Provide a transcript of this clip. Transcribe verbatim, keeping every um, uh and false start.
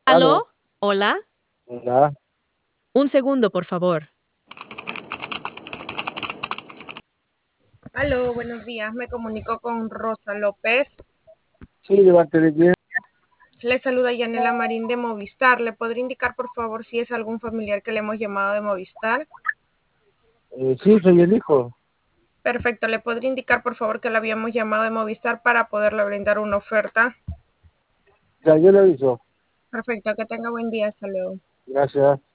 ¿Aló? ¿Aló? ¿Hola? Hola. Un segundo, por favor. Aló, buenos días. Me comunico con Rosa López. Sí, de parte de quién. Le saluda Yanela Marín de Movistar. ¿Le podría indicar, por favor, si es algún familiar que le hemos llamado de Movistar? Eh, sí, soy el hijo. Perfecto. ¿Le podría indicar, por favor, que le habíamos llamado de Movistar para poderle brindar una oferta? Ya, yo le aviso. Perfecto. Que tenga buen día. Hasta luego. Gracias.